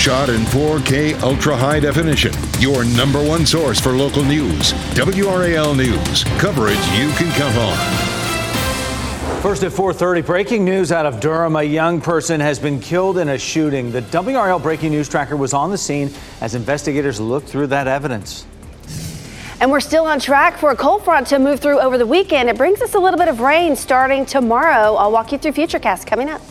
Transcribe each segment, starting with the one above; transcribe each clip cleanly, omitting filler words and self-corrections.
Shot in 4K ultra high definition. Your number one source for local news. WRAL News. Coverage you can count on. First at 4:30, breaking news out of Durham. A young person has been killed in a shooting. The WRAL Breaking News Tracker was on the scene as investigators looked through that evidence. And we're still on track for a cold front to move through over the weekend. It brings us a little bit of rain starting tomorrow. I'll walk you through Futurecast coming up.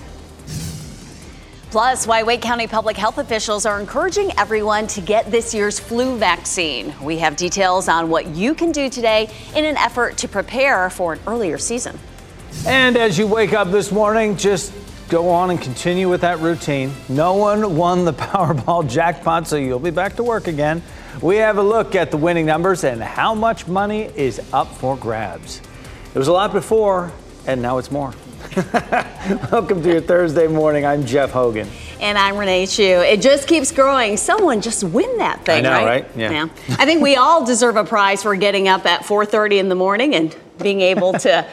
Plus, why Wake County public health officials are encouraging everyone to get this year's flu vaccine. We have details on what you can do today in an effort to prepare for an earlier season. And as you wake up this morning, just go on and continue with that routine. No one won the Powerball jackpot, so you'll be back to work again. We have a look at the winning numbers and how much money is up for grabs. It was a lot before, and now it's more. Welcome to your Thursday morning. I'm Jeff Hogan. And I'm Renee Chu. It just keeps growing. Someone just win that thing, I know, right? Yeah. I think we all deserve a prize for getting up at 4:30 in the morning and being able to,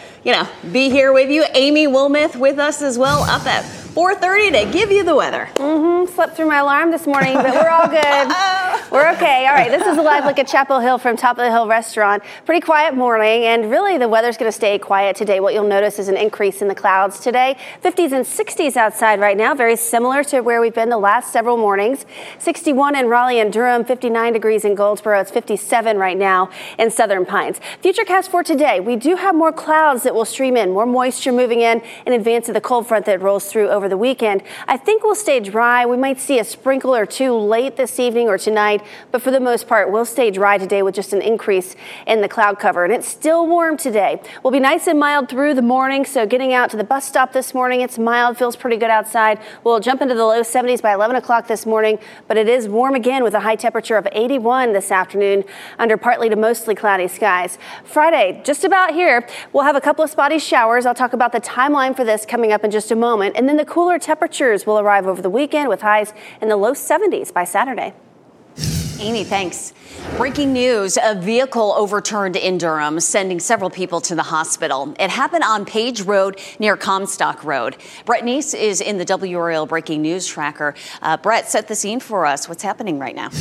be here with you. Amy Wilmoth with us as well, up at 4:30 to give you the weather. Slept through my alarm this morning, but we're all good. We're okay. All right, this is a live look at Chapel Hill from Top of the Hill Restaurant. Pretty quiet morning, and really the weather's going to stay quiet today. What you'll notice is an increase in the clouds today. 50s and 60s outside right now, very similar to where we've been the last several mornings. 61 in Raleigh and Durham, 59 degrees in Goldsboro. It's 57 right now in Southern Pines. Futurecast for today, we do have more clouds that will stream in, more moisture moving in advance of the cold front that rolls through over the weekend. I think we'll stay dry. We might see a sprinkle or two late this evening or tonight, but for the most part, we'll stay dry today with just an increase in the cloud cover. And it's still warm today. We'll be nice and mild through the morning, so getting out to the bus stop this morning, it's mild, feels pretty good outside. We'll jump into the low 70s by 11 o'clock this morning, but it is warm again with a high temperature of 81 this afternoon under partly to mostly cloudy skies. Friday, just about here, we'll have a couple of spotty showers. I'll talk about the timeline for this coming up in just a moment. And then the cooler temperatures will arrive over the weekend with highs in the low 70s by Saturday. Amy, thanks. Breaking news, a vehicle overturned in Durham, sending several people to the hospital. It happened on Page Road near Comstock Road. Brett Neese is in the WRAL Breaking News Tracker. Brett, set the scene for us. What's happening right now?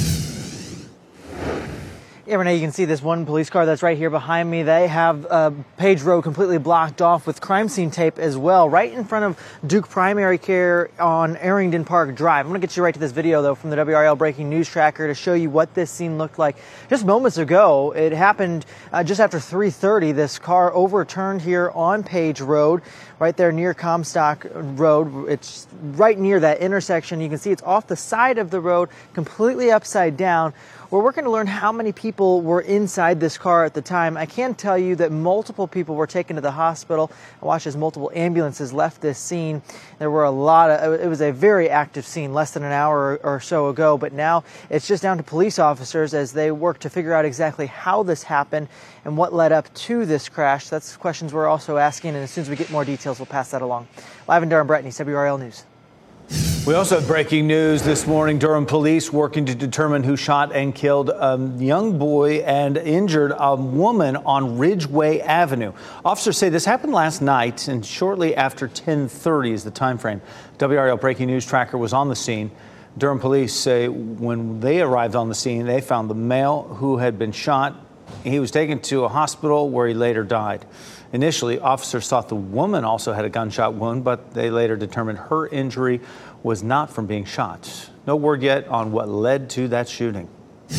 Yeah, Renee, you can see this one police car that's right here behind me. They have Page Road completely blocked off with crime scene tape as well, right in front of Duke Primary Care on Arrington Park Drive. I'm going to get you right to this video, though, from the WRAL Breaking News Tracker to show you what this scene looked like just moments ago. It happened just after 3:30. This car overturned here on Page Road, right there near Comstock Road. It's right near that intersection. You can see it's off the side of the road, completely upside down. We're working to learn how many people were inside this car at the time. I can tell you that multiple people were taken to the hospital. I watched as multiple ambulances left this scene. There were it was a very active scene less than an hour or so ago, but now it's just down to police officers as they work to figure out exactly how this happened and what led up to this crash. That's questions we're also asking, and as soon as we get more details, we'll pass that along. Live in Durham, Brett Neese, WRAL News. We also have breaking news this morning. Durham police working to determine who shot and killed a young boy and injured a woman on Ridgeway Avenue. Officers say this happened last night, and shortly after 10:30 is the time frame. WRAL Breaking News Tracker was on the scene. Durham police say when they arrived on the scene, they found the male who had been shot. He was taken to a hospital where he later died. Initially, officers thought the woman also had a gunshot wound, but they later determined her injury was not from being shot. No word yet on what led to that shooting.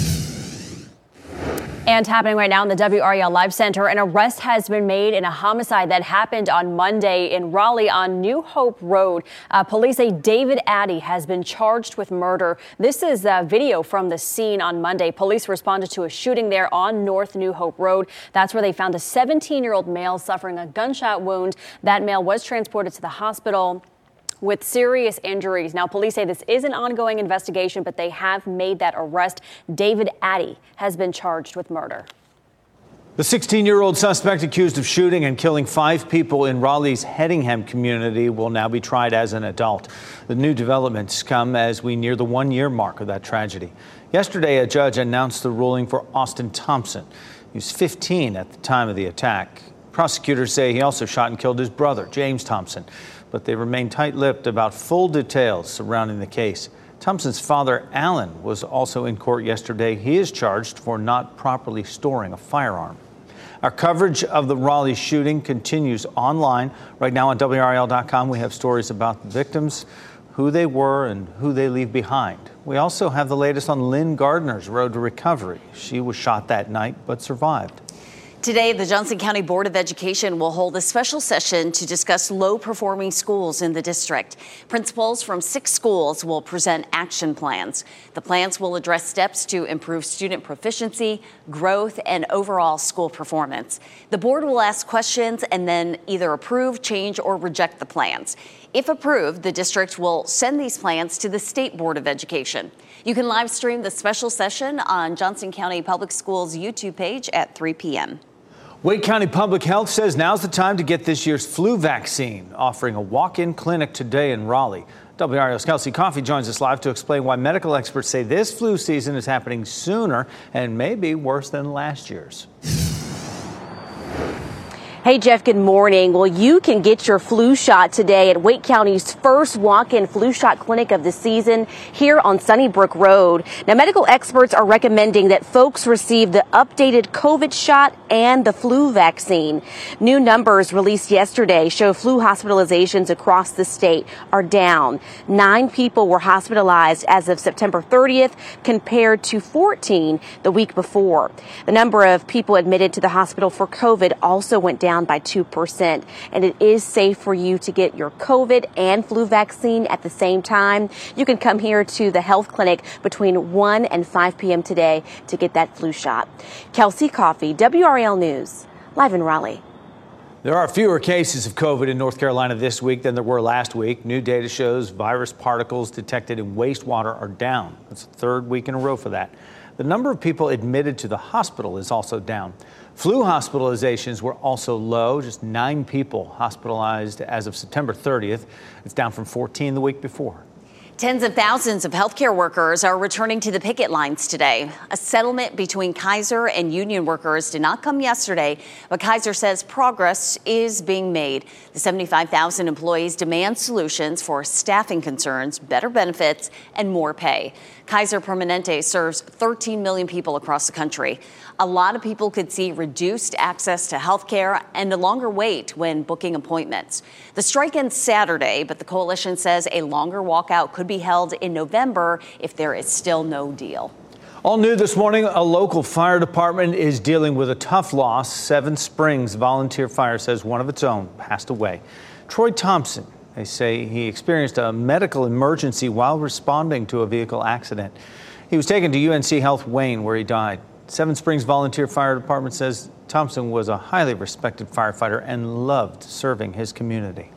And happening right now in the WRAL Live Center, an arrest has been made in a homicide that happened on Monday in Raleigh on New Hope Road. Police say David Addy has been charged with murder. This is a video from the scene on Monday. Police responded to a shooting there on North New Hope Road. That's where they found a 17-year-old male suffering a gunshot wound. That male was transported to the hospital with serious injuries. Now, police say this is an ongoing investigation, but they have made that arrest. David Addy has been charged with murder. The 16-year-old suspect accused of shooting and killing 5 people in Raleigh's Hedingham community will now be tried as an adult. The new developments come as we near the 1-year mark of that tragedy. Yesterday, a judge announced the ruling for Austin Thompson. He was 15 at the time of the attack. Prosecutors say he also shot and killed his brother, James Thompson. but they remain tight-lipped about full details surrounding the case. Thompson's father, Alan, was also in court yesterday. He is charged for not properly storing a firearm. Our coverage of the Raleigh shooting continues online. Right now on WRAL.com, we have stories about the victims, who they were, and who they leave behind. We also have the latest on Lynn Gardner's road to recovery. She was shot that night, but survived. Today, the Johnson County Board of Education will hold a special session to discuss low-performing schools in the district. Principals from 6 schools will present action plans. The plans will address steps to improve student proficiency, growth, and overall school performance. The board will ask questions and then either approve, change, or reject the plans. If approved, the district will send these plans to the State Board of Education. You can live stream the special session on Johnson County Public Schools' YouTube page at 3 p.m. Wake County Public Health says now's the time to get this year's flu vaccine, offering a walk-in clinic today in Raleigh. WRAL's Kelsey Coffey joins us live to explain why medical experts say this flu season is happening sooner and may be worse than last year's. Hey, Jeff, good morning. Well, you can get your flu shot today at Wake County's first walk-in flu shot clinic of the season here on Sunnybrook Road. Now, medical experts are recommending that folks receive the updated COVID shot and the flu vaccine. New numbers released yesterday show flu hospitalizations across the state are down. 9 people were hospitalized as of September 30th compared to 14 the week before. The number of people admitted to the hospital for COVID also went down by 2%. And it is safe for you to get your COVID and flu vaccine at the same time. You can come here to the health clinic between 1 and 5 p.m. today to get that flu shot. Kelsey Coffey, WRAL News, live in Raleigh. There are fewer cases of COVID in North Carolina this week than there were last week. New data shows virus particles detected in wastewater are down. That's the 3rd week in a row for that. The number of people admitted to the hospital is also down. Flu hospitalizations were also low, just 9 people hospitalized as of September 30th. It's down from 14 the week before. Tens of thousands of healthcare workers are returning to the picket lines today. A settlement between Kaiser and union workers did not come yesterday, but Kaiser says progress is being made. The 75,000 employees demand solutions for staffing concerns, better benefits, and more pay. Kaiser Permanente serves 13 million people across the country. A lot of people could see reduced access to health care and a longer wait when booking appointments. The strike ends Saturday, but the coalition says a longer walkout could be held in November if there is still no deal. All new this morning, a local fire department is dealing with a tough loss. Seven Springs Volunteer Fire says one of its own passed away. Troy Thompson, they say he experienced a medical emergency while responding to a vehicle accident. He was taken to UNC Health Wayne, where he died. Seven Springs Volunteer Fire Department says Thompson was a highly respected firefighter and loved serving his community.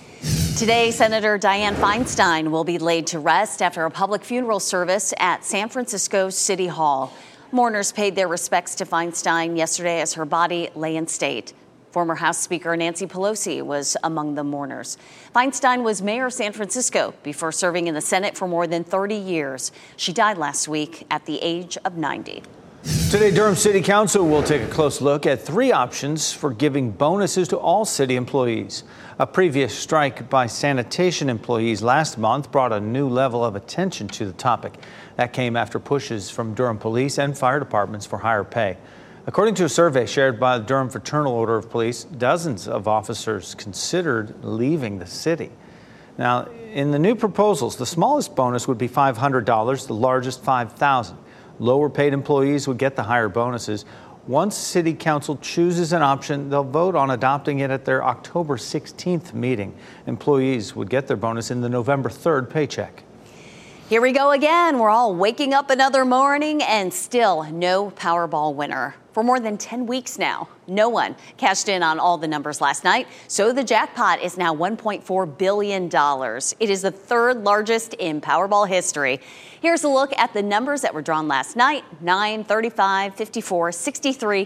Today, Senator Dianne Feinstein will be laid to rest after a public funeral service at San Francisco City Hall. Mourners paid their respects to Feinstein yesterday as her body lay in state. Former House Speaker Nancy Pelosi was among the mourners. Feinstein was mayor of San Francisco before serving in the Senate for more than 30 years. She died last week at the age of 90. Today, Durham City Council will take a close look at 3 options for giving bonuses to all city employees. A previous strike by sanitation employees last month brought a new level of attention to the topic. That came after pushes from Durham police and fire departments for higher pay. According to a survey shared by the Durham Fraternal Order of Police, dozens of officers considered leaving the city. Now, in the new proposals, the smallest bonus would be $500, the largest $5,000. Lower paid employees would get the higher bonuses. Once City Council chooses an option, they'll vote on adopting it at their October 16th meeting. Employees would get their bonus in the November 3rd paycheck. Here we go again. We're all waking up another morning and still no Powerball winner. For more than 10 weeks now, no one cashed in on all the numbers last night, so the jackpot is now $1.4 billion. It is the 3rd largest in Powerball history. Here's a look at the numbers that were drawn last night: 9, 35, 54, 63,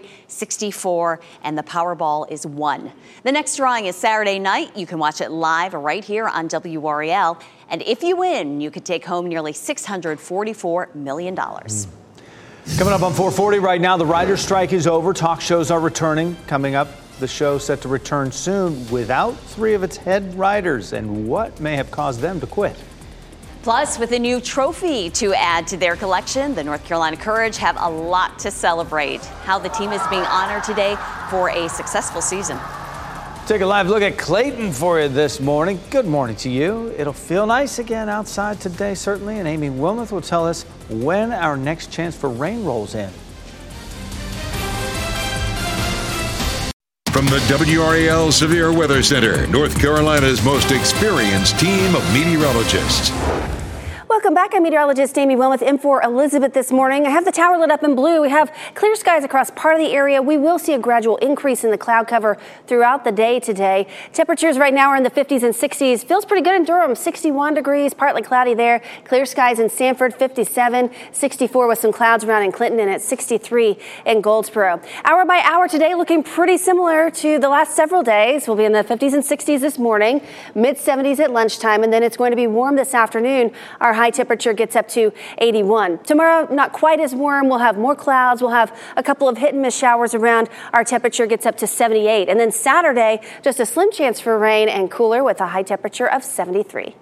64, and the Powerball is 1. The next drawing is Saturday night. You can watch it live right here on WRAL. And if you win, you could take home nearly $644 million. Coming up on 440 right now, the writer's strike is over. Talk shows are returning. Coming up The show set to return soon without 3 of its head writers, and what may have caused them to quit. Plus, with a new trophy to add to their collection, the North Carolina Courage have a lot to celebrate. How the team is being honored today for a successful season. Take a live look at Clayton for you this morning. Good morning to you. It'll feel nice again outside today, certainly, and Amy Wilmoth will tell us when our next chance for rain rolls in. From the WRAL Severe Weather Center, North Carolina's most experienced team of meteorologists. Welcome back. I'm meteorologist Amy Wilmoth in for Elizabeth this morning. I have the tower lit up in blue. We have clear skies across part of the area. We will see a gradual increase in the cloud cover throughout the day today. Temperatures right now are in the 50s and 60s. Feels pretty good in Durham, 61 degrees, partly cloudy there. Clear skies in Sanford, 57, 64 with some clouds around in Clinton, and at 63 in Goldsboro. Hour by hour today looking pretty similar to the last several days. We'll be in the 50s and 60s this morning, mid 70s at lunchtime, and then it's going to be warm this afternoon. Our high temperature gets up to 81. Tomorrow, not quite as warm. We'll have more clouds. We'll have a couple of hit and miss showers around. Our temperature gets up to 78. And then Saturday, just a slim chance for rain and cooler with a high temperature of 73.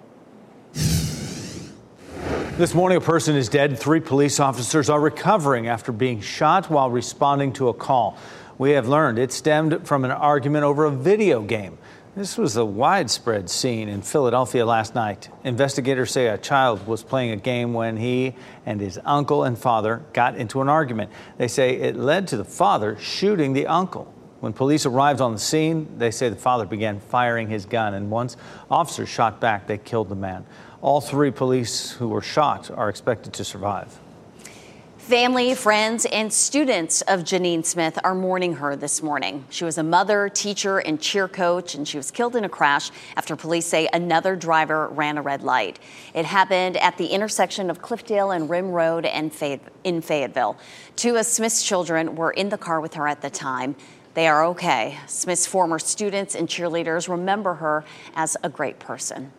This morning, a person is dead. 3 police officers are recovering after being shot while responding to a call. We have learned it stemmed from an argument over a video game. This was a widespread scene in Philadelphia last night. Investigators say a child was playing a game when he and his uncle and father got into an argument. They say it led to the father shooting the uncle. When police arrived on the scene, they say the father began firing his gun, and once officers shot back, they killed the man. All 3 police who were shot are expected to survive. Family, friends, and students of Janine Smith are mourning her this morning. She was a mother, teacher, and cheer coach, and she was killed in a crash after police say another driver ran a red light. It happened at the intersection of Cliffdale and Rim Road in Fayetteville. 2 of Smith's children were in the car with her at the time. They are okay. Smith's former students and cheerleaders remember her as a great person.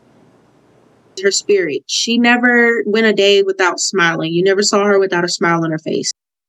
Her spirit. She never went a day without smiling. You never saw her without a smile on her face.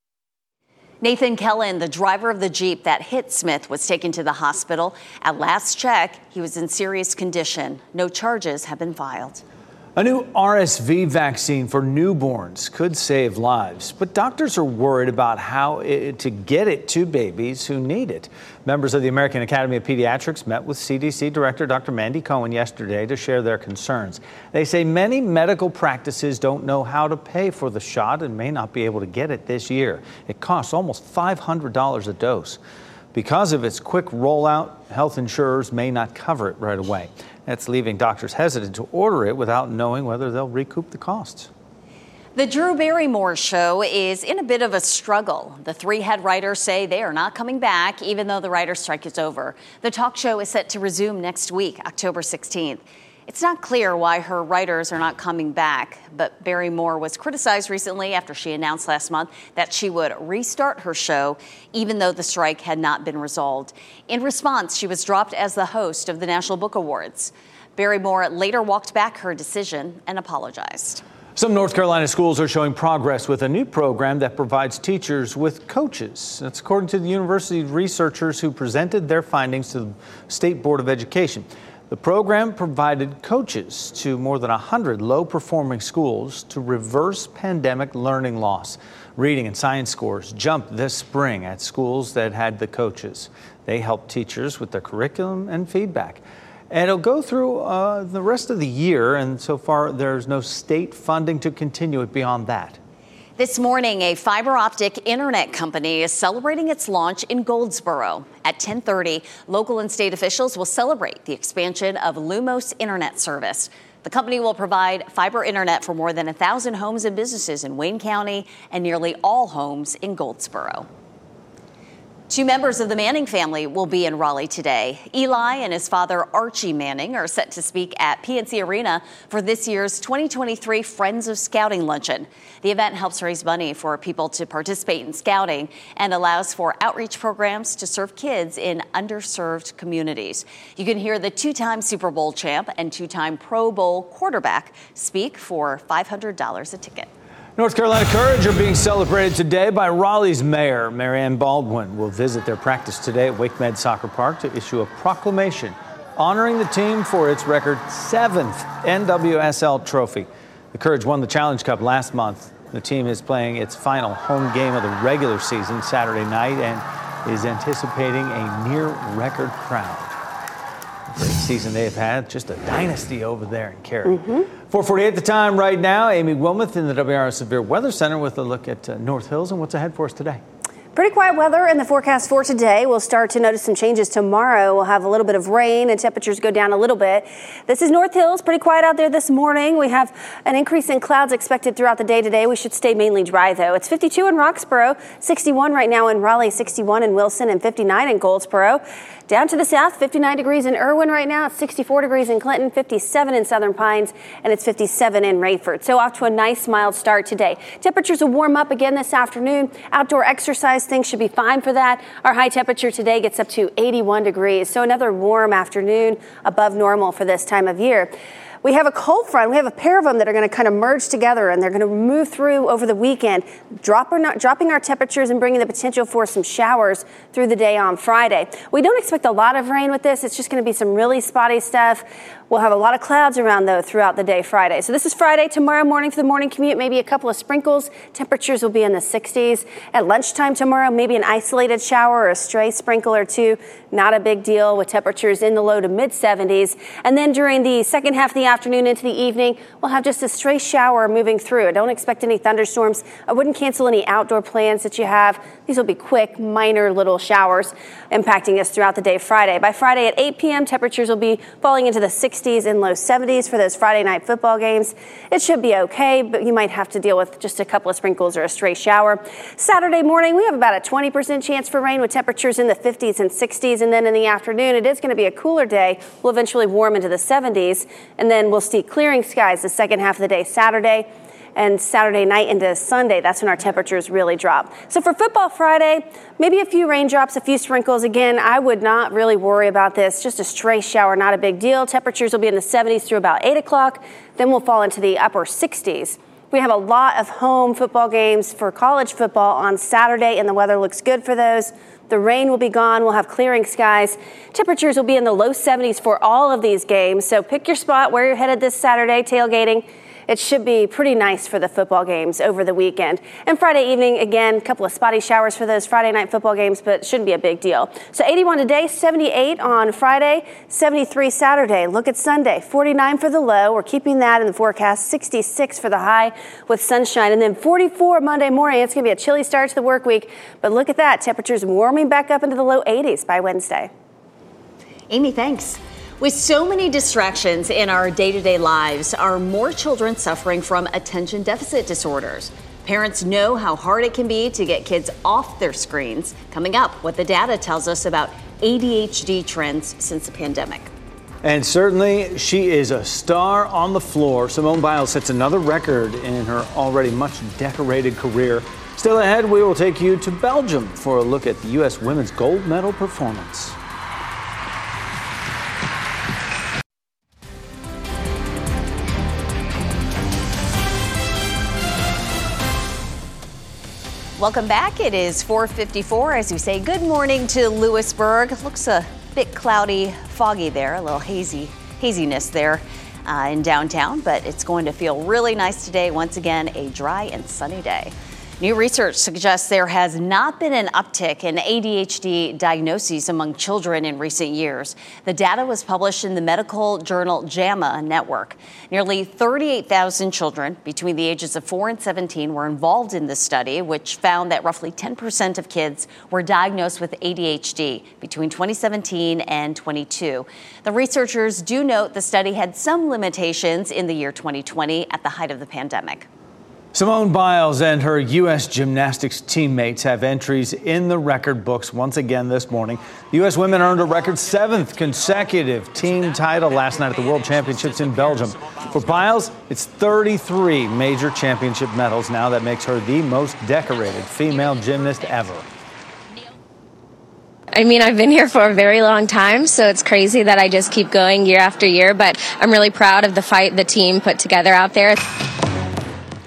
Nathan Kellen, the driver of the Jeep that hit Smith, was taken to the hospital. At last check, he was in serious condition. No charges have been filed. A new RSV vaccine for newborns could save lives, but doctors are worried about how to get it to babies who need it. Members of the American Academy of Pediatrics met with CDC Director Dr. Mandy Cohen yesterday to share their concerns. They say many medical practices don't know how to pay for the shot and may not be able to get it this year. It costs almost $500 a dose. Because of its quick rollout, health insurers may not cover it right away. That's leaving doctors hesitant to order it without knowing whether they'll recoup the costs. The Drew Barrymore Show is in a bit of a struggle. The 3 head writers say they are not coming back, even though the writer's strike is over. The talk show is set to resume next week, October 16th. It's not clear why her writers are not coming back, but Barrymore was criticized recently after she announced last month that she would restart her show, even though the strike had not been resolved. In response, she was dropped as the host of the National Book Awards. Barrymore later walked back her decision and apologized. Some North Carolina schools are showing progress with a new program that provides teachers with coaches. That's according to the university researchers who presented their findings to the State Board of Education. The program provided coaches to more than 100 low-performing schools to reverse pandemic learning loss. Reading and science scores jumped this spring at schools that had the coaches. They helped teachers with their curriculum and feedback. And it'll go through the rest of the year, and so far there's no state funding to continue it beyond that. This morning, a fiber optic internet company is celebrating its launch in Goldsboro. At 10:30, local and state officials will celebrate the expansion of Lumos internet service. The company will provide fiber internet for more than 1,000 homes and businesses in Wayne County and nearly all homes in Goldsboro. 2 members of the Manning family will be in Raleigh today. Eli and his father, Archie Manning, are set to speak at PNC Arena for this year's 2023 Friends of Scouting Luncheon. The event helps raise money for people to participate in scouting and allows for outreach programs to serve kids in underserved communities. You can hear the 2-time Super Bowl champ and 2-time Pro Bowl quarterback speak for $500 a ticket. North Carolina Courage are being celebrated today by Raleigh's mayor. Marianne Baldwin will visit their practice today at Wake Med Soccer Park to issue a proclamation honoring the team for its record 7th NWSL trophy. The Courage won the Challenge Cup last month. The team is playing its final home game of the regular season Saturday night and is anticipating a near-record crowd. Great season they have had. Just a dynasty over there in Cary. 4:48 the time right now. Amy Wilmoth in the WRAL Severe Weather Center with a look at North Hills and what's ahead for us today. Pretty quiet weather in the forecast for today. We'll start to notice some changes tomorrow. We'll have a little bit of rain and temperatures go down a little bit. This is North Hills. Pretty quiet out there this morning. We have an increase in clouds expected throughout the day today. We should stay mainly dry, though. It's 52 in Roxborough, 61 right now in Raleigh, 61 in Wilson, and 59 in Goldsboro. Down to the south, 59 degrees in Irwin right now. It's 64 degrees in Clinton, 57 in Southern Pines, and it's 57 in Rayford. So off to a nice mild start today. Temperatures will warm up again this afternoon. Outdoor exercise, things should be fine for that. Our high temperature today gets up to 81 degrees. So another warm afternoon above normal for this time of year. We have a cold front. We have a pair of them that are going to kind of merge together, and they're going to move through over the weekend, dropping our temperatures and bringing the potential for some showers through the day on Friday. We don't expect a lot of rain with this. It's just going to be some really spotty stuff. We'll have a lot of clouds around, though, throughout the day Friday. So this is Friday. Tomorrow morning for the morning commute, maybe a couple of sprinkles. Temperatures will be in the 60s. At lunchtime tomorrow, maybe an isolated shower or a stray sprinkle or two. Not a big deal with temperatures in the low to mid 70s. And then during the second half of the afternoon into the evening, we'll have just a stray shower moving through. I don't expect any thunderstorms. I wouldn't cancel any outdoor plans that you have. These will be quick, minor little showers impacting us throughout the day Friday. By Friday at 8 p.m., temperatures will be falling into the 60s and low 70s for those Friday night football games. It should be okay, but you might have to deal with just a couple of sprinkles or a stray shower. Saturday morning, we have about a 20% chance for rain with temperatures in the 50s and 60s. And then in the afternoon, it is going to be a cooler day. We'll eventually warm into the 70s. And then we'll see clearing skies the second half of the day Saturday. And Saturday night into Sunday, that's when our temperatures really drop. So for football Friday, maybe a few raindrops, a few sprinkles. Again, I would not really worry about this. Just a stray shower, not a big deal. Temperatures will be in the 70s through about 8 o'clock. Then we'll fall into the upper 60s. We have a lot of home football games for college football on Saturday, and the weather looks good for those. The rain will be gone. We'll have clearing skies. Temperatures will be in the low 70s for all of these games. So pick your spot where you're headed this Saturday, tailgating. It should be pretty nice for the football games over the weekend. And Friday evening, again, a couple of spotty showers for those Friday night football games, but it shouldn't be a big deal. So 81 today, 78 on Friday, 73 Saturday. Look at Sunday, 49 for the low. We're keeping that in the forecast, 66 for the high with sunshine. And then 44 Monday morning. It's going to be a chilly start to the work week. But look at that, temperatures warming back up into the low 80s by Wednesday. Amy, thanks. With so many distractions in our day-to-day lives, are more children suffering from attention deficit disorders? Parents know how hard it can be to get kids off their screens. Coming up, what the data tells us about ADHD trends since the pandemic. And certainly, she is a star on the floor. Simone Biles sets another record in her already much decorated career. Still ahead, we will take you to Belgium for a look at the U.S. women's gold medal performance. Welcome back. It is 4:54 as we say good morning to Lewisburg. Looks a bit cloudy, foggy there, a little haziness there in downtown, but it's going to feel really nice today. Once again, a dry and sunny day. New research suggests there has not been an uptick in ADHD diagnoses among children in recent years. The data was published in the medical journal JAMA Network. Nearly 38,000 children between the ages of 4 and 17 were involved in this study, which found that roughly 10% of kids were diagnosed with ADHD between 2017 and 22. The researchers do note the study had some limitations in the year 2020 at the height of the pandemic. Simone Biles and her U.S. gymnastics teammates have entries in the record books once again this morning. The U.S. women earned a record 7th consecutive team title last night at the World Championships in Belgium. For Biles, it's 33 major championship medals now. That makes her the most decorated female gymnast ever. I mean, I've been here for a very long time, so it's crazy that I just keep going year after year, but I'm really proud of the fight the team put together out there.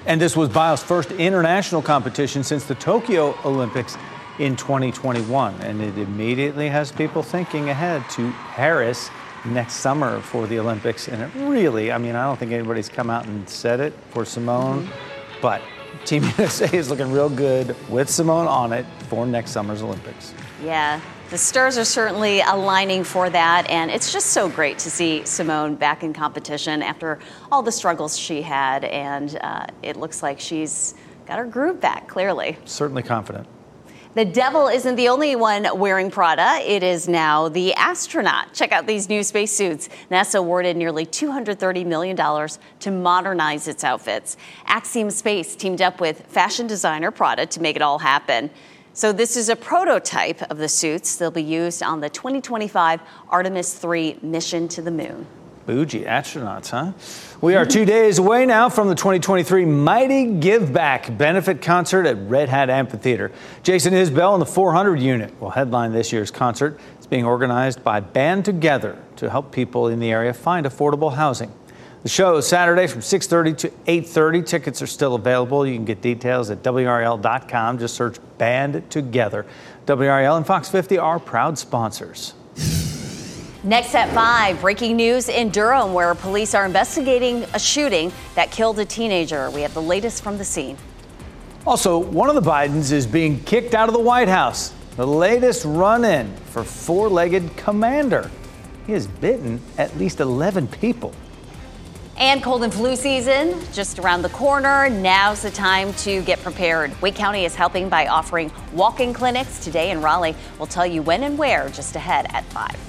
And this was Biles' first international competition since the Tokyo Olympics in 2021. And it immediately has people thinking ahead to Paris next summer for the Olympics. And it really, I don't think anybody's come out and said it for Simone, but Team USA is looking real good with Simone on it for next summer's Olympics. Yeah, the stars are certainly aligning for that, and it's just so great to see Simone back in competition after all the struggles she had, and it looks like she's got her groove back, clearly. Certainly confident. The devil isn't the only one wearing Prada. It is now the astronaut. Check out these new spacesuits. NASA awarded nearly $230 million to modernize its outfits. Axiom Space teamed up with fashion designer Prada to make it all happen. So this is a prototype of the suits. They'll be used on the 2025 Artemis 3 mission to the moon. Bougie astronauts, huh? We are 2 days away now from the 2023 Mighty Give Back benefit concert at Red Hat Amphitheater. Jason Isbell and the 400 unit will headline this year's concert. It's being organized by Band Together to help people in the area find affordable housing. The show is Saturday from 6:30 to 8:30. Tickets are still available. You can get details at WRAL.com. Just search Band Together. WRAL and Fox 50 are proud sponsors. Next at 5, breaking news in Durham, where police are investigating a shooting that killed a teenager. We have the latest from the scene. Also, one of the Bidens is being kicked out of the White House. The latest run-in for four-legged commander. He has bitten at least 11 people. And cold and flu season just around the corner. Now's the time to get prepared. Wake County is helping by offering walk-in clinics today in Raleigh. We'll tell you when and where just ahead at 5.